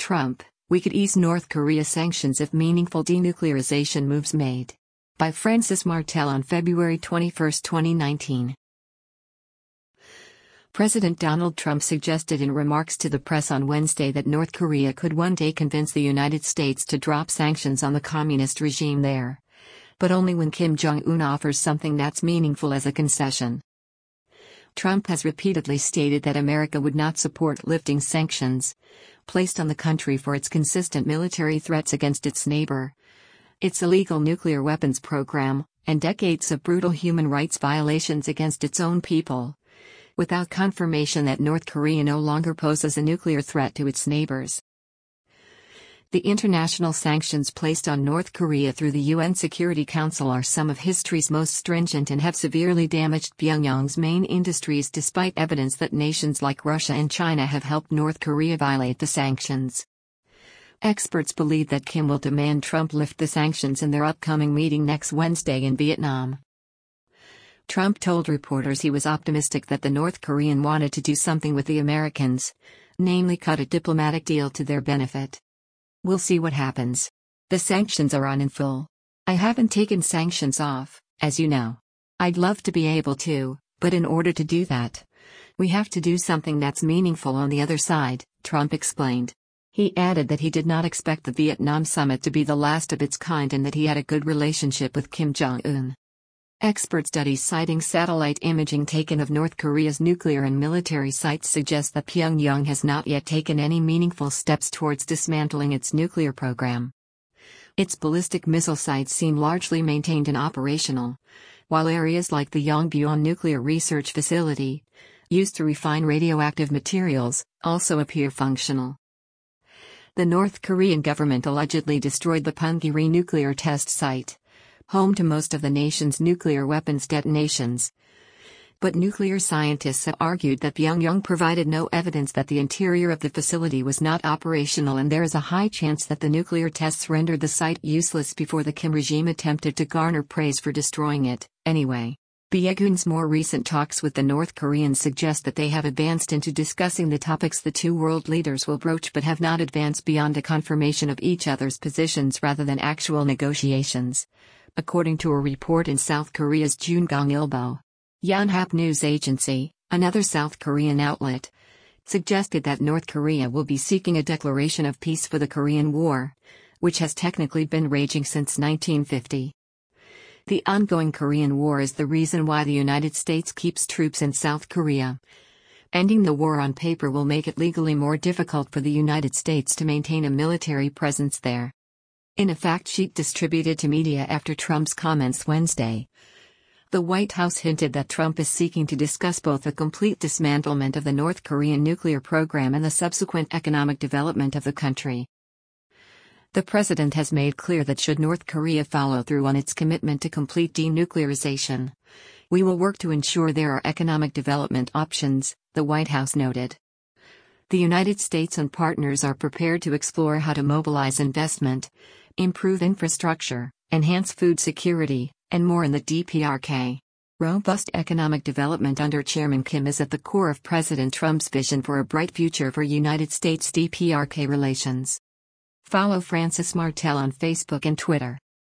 Trump, we could ease North Korea sanctions if meaningful denuclearization moves made. By Francis Martel on February 21, 2019. President Donald Trump suggested in remarks to the press on Wednesday that North Korea could one day convince the United States to drop sanctions on the communist regime there. But only when Kim Jong-un offers something that's meaningful as a concession. Trump has repeatedly stated that America would not support lifting sanctions placed on the country for its consistent military threats against its neighbor, its illegal nuclear weapons program, and decades of brutal human rights violations against its own people, without confirmation that North Korea no longer poses a nuclear threat to its neighbors. The international sanctions placed on North Korea through the UN Security Council are some of history's most stringent and have severely damaged Pyongyang's main industries despite evidence that nations like Russia and China have helped North Korea violate the sanctions. Experts believe that Kim will demand Trump lift the sanctions in their upcoming meeting next Wednesday in Vietnam. Trump told reporters he was optimistic that the North Korean wanted to do something with the Americans, namely cut a diplomatic deal to their benefit. We'll see what happens. The sanctions are on in full. I haven't taken sanctions off, as you know. I'd love to be able to, but in order to do that, we have to do something that's meaningful on the other side, Trump explained. He added that he did not expect the Vietnam summit to be the last of its kind and that he had a good relationship with Kim Jong-un. Expert studies citing satellite imaging taken of North Korea's nuclear and military sites suggest that Pyongyang has not yet taken any meaningful steps towards dismantling its nuclear program. Its ballistic missile sites seem largely maintained and operational, while areas like the Yongbyon Nuclear Research Facility, used to refine radioactive materials, also appear functional. The North Korean government allegedly destroyed the Punggye-ri nuclear test site, home to most of the nation's nuclear weapons detonations. But nuclear scientists have argued that Pyongyang provided no evidence that the interior of the facility was not operational, and there is a high chance that the nuclear tests rendered the site useless before the Kim regime attempted to garner praise for destroying it, anyway. Pyongyang's more recent talks with the North Koreans suggest that they have advanced into discussing the topics the two world leaders will broach but have not advanced beyond a confirmation of each other's positions rather than actual negotiations, according to a report in South Korea's Jungang Ilbo. Yonhap News Agency, another South Korean outlet, suggested that North Korea will be seeking a declaration of peace for the Korean War, which has technically been raging since 1950. The ongoing Korean War is the reason why the United States keeps troops in South Korea. Ending the war on paper will make it legally more difficult for the United States to maintain a military presence there. In a fact sheet distributed to media after Trump's comments Wednesday, the White House hinted that Trump is seeking to discuss both the complete dismantlement of the North Korean nuclear program and the subsequent economic development of the country. The president has made clear that should North Korea follow through on its commitment to complete denuclearization, we will work to ensure there are economic development options, the White House noted. The United States and partners are prepared to explore how to mobilize investment, improve infrastructure, enhance food security, and more in the DPRK. Robust economic development under Chairman Kim is at the core of President Trump's vision for a bright future for United States DPRK relations. Follow Francis Martel on Facebook and Twitter.